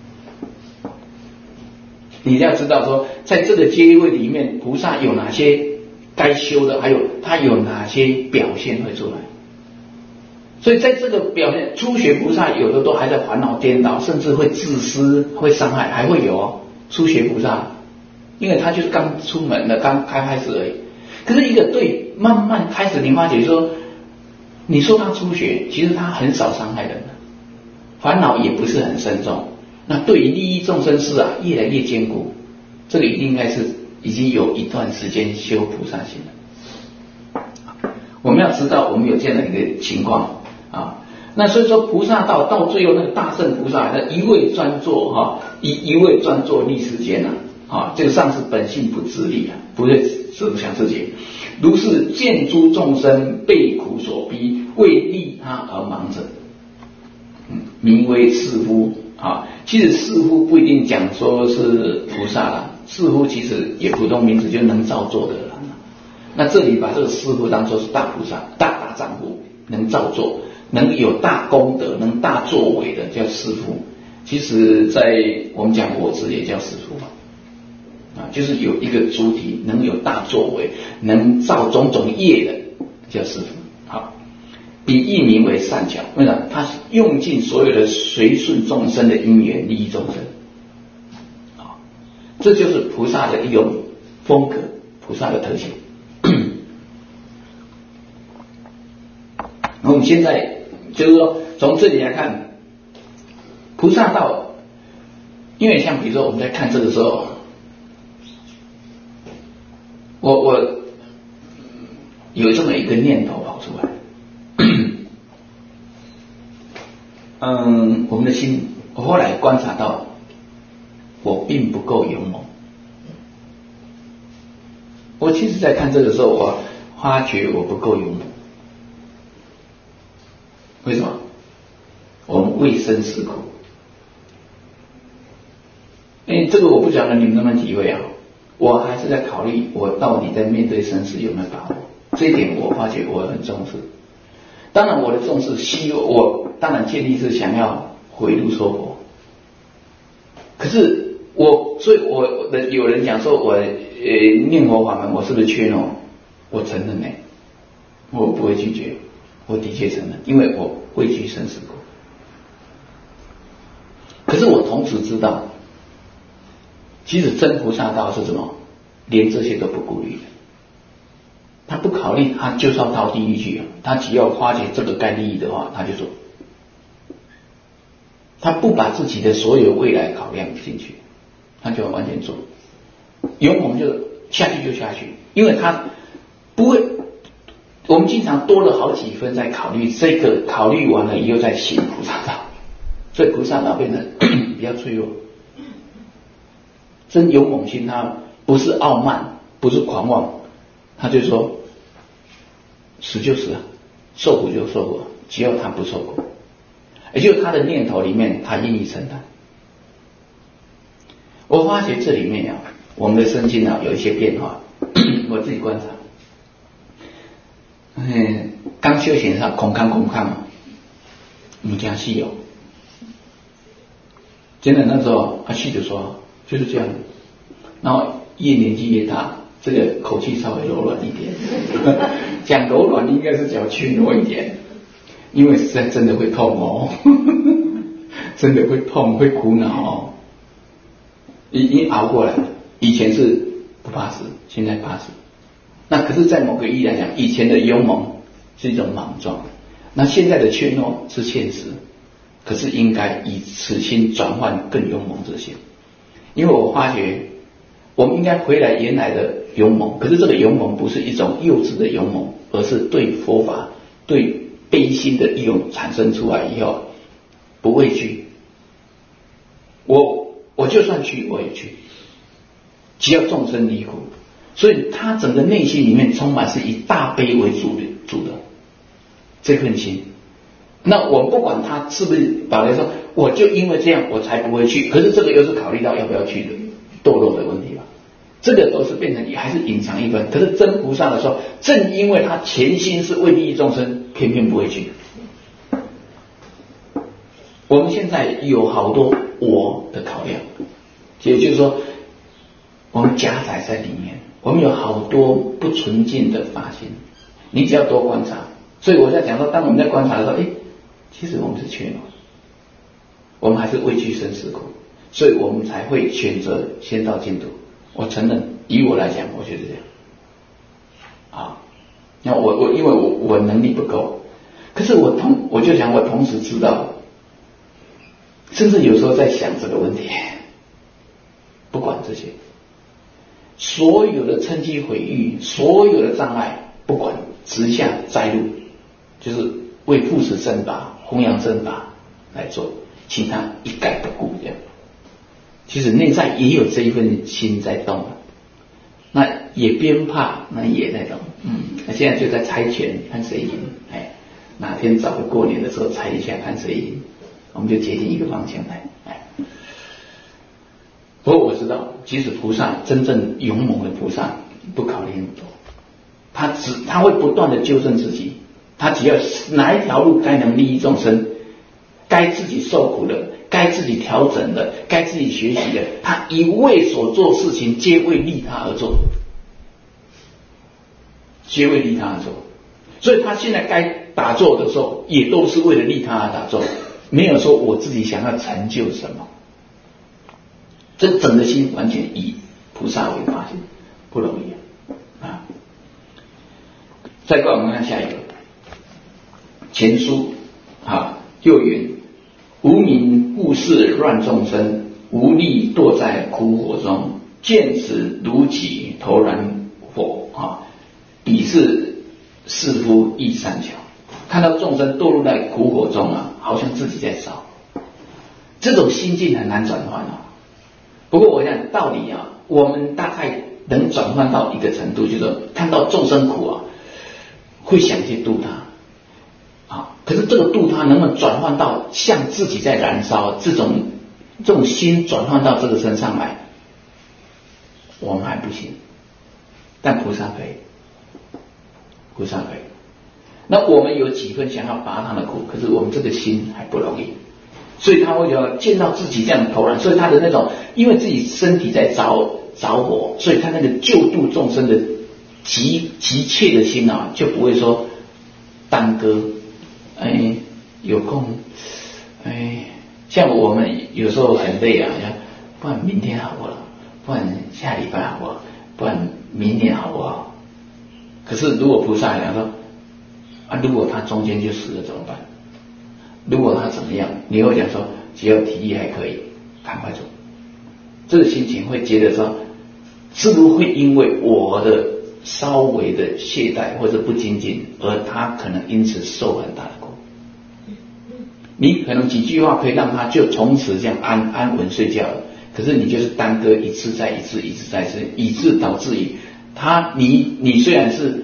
你要知道说，在这个阶位里面，菩萨有哪些该修的，还有他有哪些表现会出来。所以在这个表现，初学菩萨有的都还在烦恼颠倒，甚至会自私，会伤害，还会有初学菩萨，因为他就是刚出门的，刚开始而已。可是一个对慢慢开始，你发觉说，你说他初学，其实他很少伤害人的，烦恼也不是很深重。那对于利益众生事越来越坚固，这个应该是已经有一段时间修菩萨行了。我们要知道，我们有这样的一个情况。那所以说菩萨道到最后那个大圣菩萨，他一味专做一味专做利世间这个上是本性不自利不会只想自己。如是见诸众生被苦所逼，为利他而忙者，名为士夫其实士夫不一定讲说是菩萨啦，士夫其实也普通名字，就能造作的人。那这里把这个士夫当作是大菩萨，大丈夫，能造作，能有大功德，能大作为的叫士夫。其实在我们讲我执也叫士夫就是有一个主体能有大作为，能造种种业的叫士夫。好，比喻名为善巧，为什么？他用尽所有的随顺众生的因缘，利益众生。这就是菩萨的一种风格，菩萨的特性。我们现在就是说，从这里来看，菩萨道，因为像比如说我们在看这个时候，我有这么一个念头跑出来，我们的心，我后来观察到，我并不够勇猛。我其实在看这个时候，我发觉我不够勇猛。为什么？我们为生死苦。这个我不讲了，你们能不能体会我还是在考虑我到底在面对生死有没有把握。这一点我发觉我很重视。当然我的重视我当然建立是想要回路说佛。可是所以有人讲说我念佛法门我是不是缺呢？我承认我不会拒绝，我的确承认，因为我畏惧生死苦。可是我同时知道，其实真菩萨道是什么？连这些都不顾虑的，他不考虑，他就是要到地狱去他只要发觉这个该利益的话，他就做。他不把自己的所有未来考量进去，他就完全做。勇猛就是下去就下去，因为他不会。我们经常多了好几分在考虑这个，考虑完了以后再行菩萨道，所以菩萨道变得比较脆弱。真勇猛心，他不是傲慢，不是狂妄，他就说死就死了，受苦就受苦，只要他不受苦，也就是他的念头里面他愿意承担。我发觉这里面我们的身心有一些变化，我自己观察。刚修行的时候空看不惊死哦。真的那时候阿旭就说就是这样，然后越年纪越大，这个口气稍微柔软一点。讲柔软应该是讲劝弱一点，因为实在真的会痛哦，真的会痛会苦恼哦。已经熬过来了，以前是不怕死，现在怕死。那可是在某个意义来讲，以前的勇猛是一种莽撞，那现在的怯懦是现实，可是应该以此心转换更勇猛之心。因为我发觉我们应该回来原来的勇猛，可是这个勇猛不是一种幼稚的勇猛，而是对佛法对悲心的勇产生出来以后不畏惧。我就算去我也去，只要众生离苦。所以他整个内心里面充满是以大悲为主的这份心。那我不管他是不是把来说，我就因为这样我才不会去，可是这个又是考虑到要不要去的堕落的问题吧，这个都是变成还是隐藏一分。可是真菩萨的时候，正因为他前心是为利益众生，偏偏不会去。我们现在有好多我的考量，也就是说我们夹杂在里面，我们有好多不纯净的发心，你只要多观察。所以我在讲说，当我们在观察的时候，其实我们是怯懦，我们还是畏惧生死苦，所以我们才会选择先到净土。我承认，以我来讲，我觉得这样啊。那我因为我能力不够，可是我就想，我同时知道，甚至有时候在想这个问题，不管这些。所有的嗔机毁誉，所有的障碍，不管直下摘录，就是为护持正法、弘扬正法来做，其他一概不顾这样。其实内在也有这一份心在动，那也边怕，那也在动。那现在就在猜拳，看谁赢。哪天找个过年的时候猜一下，看谁赢，我们就决定一个方向来。不过我知道，即使菩萨真正勇猛的菩萨，不考虑那么多，他会不断的纠正自己，他只要哪一条路该能利益众生，该自己受苦的，该自己调整的，该自己学习的，他一味所做事情皆为利他而做，皆为利他而做。所以他现在该打坐的时候，也都是为了利他而打坐，没有说我自己想要成就什么。这整个心完全以菩萨为发心，不容易啊！再过来我们看下一个前书又云：无明故事乱众生，无力堕在苦火中，见此如己投燃火彼是士夫亦善巧。看到众生堕入在苦火中好像自己在烧，这种心境很难转换不过我想道理我们大概能转换到一个程度，就是看到众生苦会想去度他可是这个度他能不能转换到像自己在燃烧，这种心转换到这个身上来，我们还不行，但菩萨可以，菩萨可以。那我们有几分想要拔他的苦，可是我们这个心还不容易，所以他会见到自己这样投燃，所以他的那种因为自己身体在着火，所以他那个救度众生的急切的心就不会说耽搁。有空像我们有时候很累不然明天好不好，不然下礼拜好不好，不然明年好不好。可是如果菩萨讲说如果他中间就死了怎么办？如果他怎么样，你会讲说只要体力还可以赶快走，这个心情会觉得说是不是会因为我的稍微的懈怠或者不精进，而他可能因此受很大的苦？你可能几句话可以让他就从此这样安稳睡觉了，可是你就是耽搁一次再一次，以致导致于你虽然是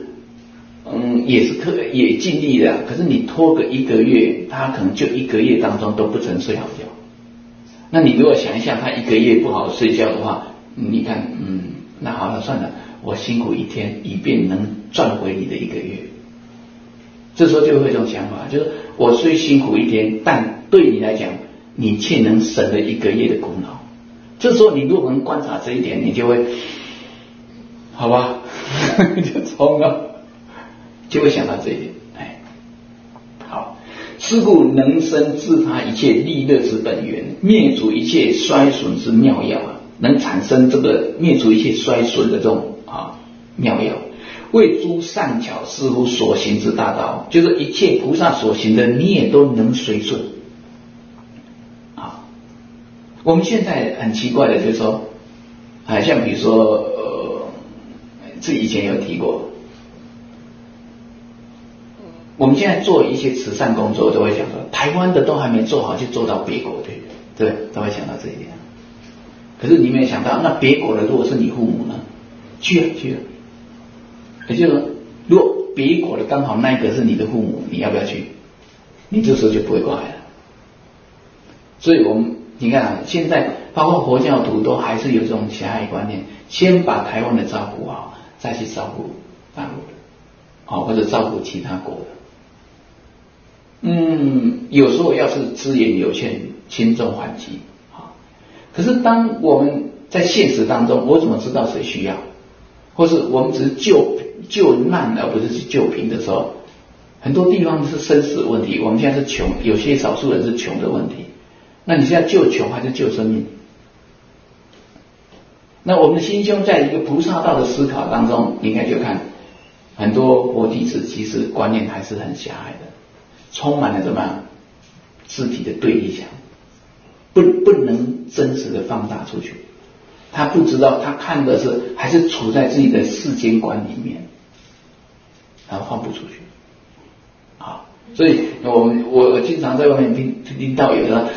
也尽力了，可是你拖个1个月，他可能就1个月当中都不曾睡好觉。那你如果想一下，他1个月不好睡觉的话，你看，那好了算了，我辛苦1天，以便能赚回你的1个月。这时候就会有一种想法，就是我虽辛苦1天，但对你来讲，你却能省了1个月的苦恼。这时候你如果能观察这一点，你就会，好吧，就冲了，就会想到这一点。好，是故能生自他一切利乐之本源，灭除一切衰损之妙药啊，能产生这个灭除一切衰损的这种妙药。为诸善巧似乎所行之大道，就是一切菩萨所行的，你也都能随顺。我们现在很奇怪的就是说，像比如说，这以前有提过，我们现在做一些慈善工作，都会讲说，台湾的都还没做好，就做到别国的，对，都会想到这一点。可是你没有想到，那别国的如果是你父母呢？去了。也就是说，如果别国的刚好那一个是你的父母，你要不要去？你这时候就不会过来了。所以你看现在包括佛教徒都还是有这种狭隘观念，先把台湾的照顾好，再去照顾大陆的，或者照顾其他国的。有时候要是资源有限，轻重缓急。可是当我们在现实当中，我怎么知道谁需要？或是我们只是救难而不是去救贫的时候，很多地方是生死问题。我们现在是穷，有些少数人是穷的问题。那你现在救穷还是救生命？那我们的心胸在一个菩萨道的思考当中，你应该就看很多佛弟子其实观念还是很狭隘的，充满了什么自体的对立想，不能真实的放大出去。他不知道，他看的是还是处在自己的世间观里面，然后放不出去。所以我经常在外面听到有人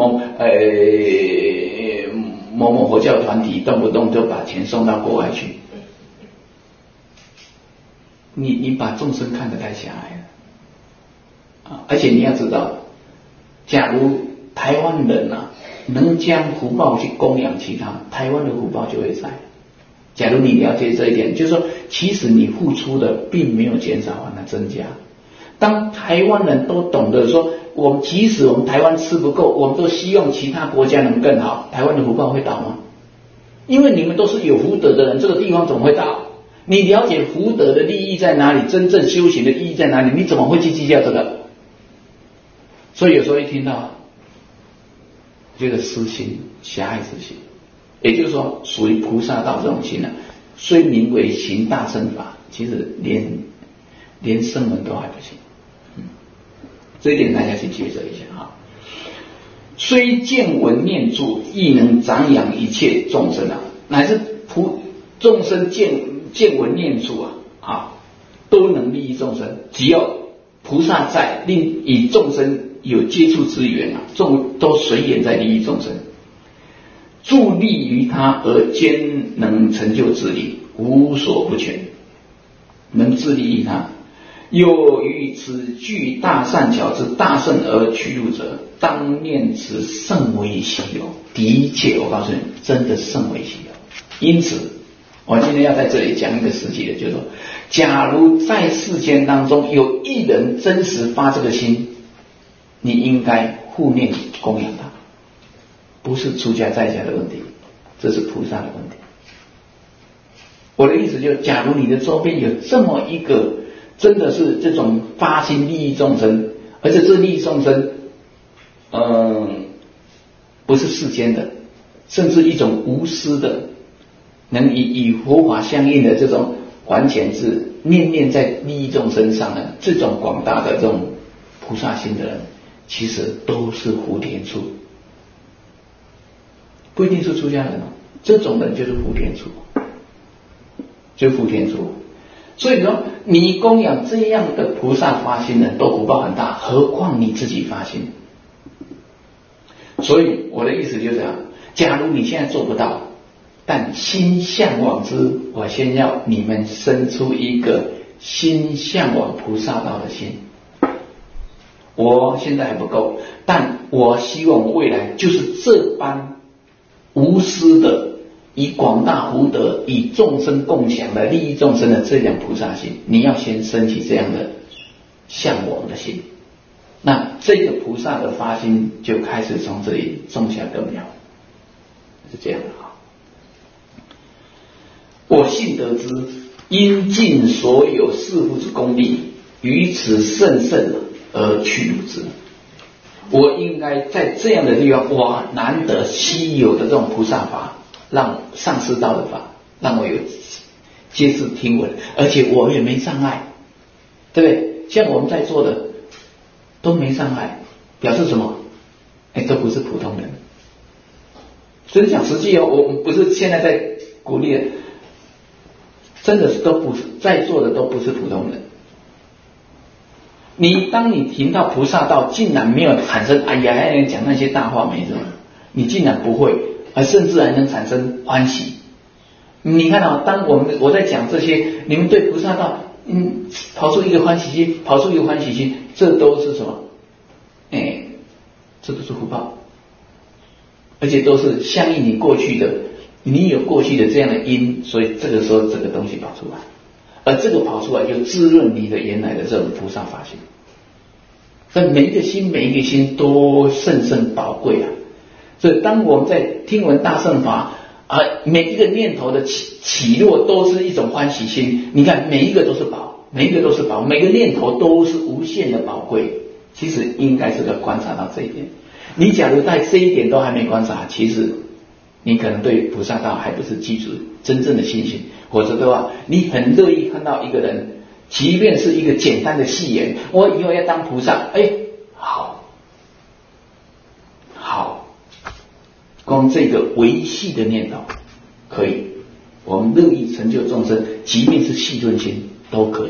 某某佛教团体动不动就把钱送到国外去，你把众生看得太狭隘了。而且你要知道，假如台湾人能将福报去供养其他，台湾的福报就会在。假如你了解这一点，就是说其实你付出的并没有减少，反而增加。当台湾人都懂得说，即使我们台湾吃不够，我们都希望其他国家能更好，台湾的福报会倒吗？因为你们都是有福德的人，这个地方怎么会倒？你了解福德的利益在哪里，真正修行的意义在哪里，你怎么会去计较这个？所以有时候一听到这个私心，狭隘之心，也就是说属于菩萨道这种心虽名为行大乘法，其实连声闻都还不行。这一点大家去接着一下虽见闻念住，亦能长养一切众生乃至众生见闻念住都能利益众生。只要菩萨在，与众生有接触之缘都随缘在利益众生，助力于他而兼能成就自利，无所不全，能自利于他。有于此具大善巧之大圣而取入者，当念此甚为稀有。的确，我告诉你，真的甚为稀有。因此我今天要在这里讲一个实际的，就是说，假如在世间当中有一人真实发这个心，你应该护念供养他，不是出家在家的问题，这是菩萨的问题。我的意思就是，假如你的周边有这么一个真的是这种发心利益众生，而且这利益众生不是世间的，甚至一种无私的，能以佛法相应的这种还钱智，念念在利益众生上的这种广大的这种菩萨心的人，其实都是福田处，不一定是出家人这种人就是福田处。 就覆天座。所以说，你供养这样的菩萨发心的都福报很大，何况你自己发心。所以我的意思就是这样，假如你现在做不到，但心向往之，我先要你们生出一个心向往菩萨道的心。我现在还不够，但我希望我未来就是这般无私的，以广大福德、以众生共享的利益众生的这样菩萨心，你要先升起这样的向往的心，那这个菩萨的发心就开始从这里种下根苗，是这样的哈。我信得之，应尽所有世父之功力，于此甚甚而去如之。我应该在这样的地方，哇，难得稀有的这种菩萨法，让上师道的法，让我有接触听闻，而且我也没障碍，对不对？像我们在座的都没障碍，表示什么？都不是普通人。所以讲实际哦，我们不是现在在鼓励的，真的是都不是在座的都不是普通人。当你听到菩萨道，竟然没有产生哎呀讲那些大话没什么，你竟然不会，而甚至还能产生欢喜。你看啊，当我在讲这些，你们对菩萨道跑出一个欢喜心，跑出一个欢喜心，这都是什么？这都是福报，而且都是相应你过去的，你有过去的这样的因，所以这个时候这个东西跑出来，而这个跑出来就滋润你的原来的这种菩萨法心。所以每一个心都甚甚宝贵啊！所以当我们在听闻大乘法每一个念头的起落都是一种欢喜心，你看每一个都是宝，每一个都是宝，每个念头都是无限的宝贵。其实应该是要观察到这一点。你假如在这一点都还没观察，其实你可能对菩萨道还不是基础真正的信心，否则的话，你很乐意看到一个人，即便是一个简单的戏言，我以后要当菩萨，好，光这个维系的念头可以，我们乐意成就众生，即便是细论心都可以。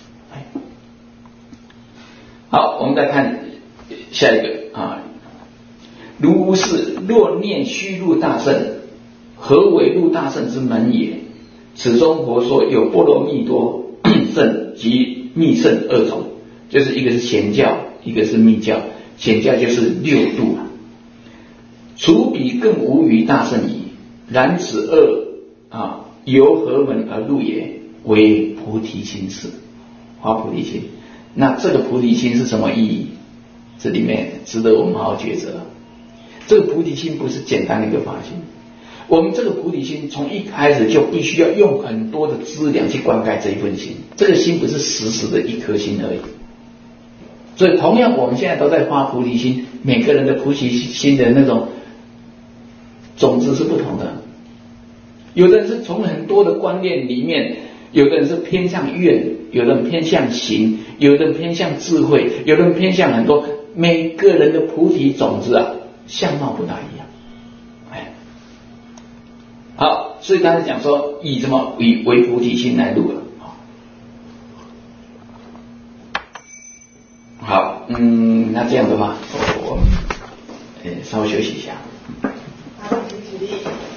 好，我们再看下一个啊。如是若念须入大乘，何为入大乘之门也？此中佛说有波罗蜜多乘及密乘二种，就是一个是显教，一个是密教。显教就是六度啊，除彼更无余大乘矣。然此二由何门而入也？为菩提心事，发菩提心。那这个菩提心是什么意义？这里面值得我们好好抉择。这个菩提心不是简单的一个发心，我们这个菩提心从一开始就必须要用很多的资粮去灌溉这一份心，这个心不是实时的一颗心而已。所以同样我们现在都在发菩提心，每个人的菩提心的那种种子是不同的，有的人是从很多的观念里面，有的人是偏向愿，有的人偏向行，有的人偏向智慧，有的人偏向很多，每个人的菩提种子相貌不大一样。好，所以刚才讲说以什么为菩提心来入了。好，那这样的话，我们稍微休息一下。 好，请起立。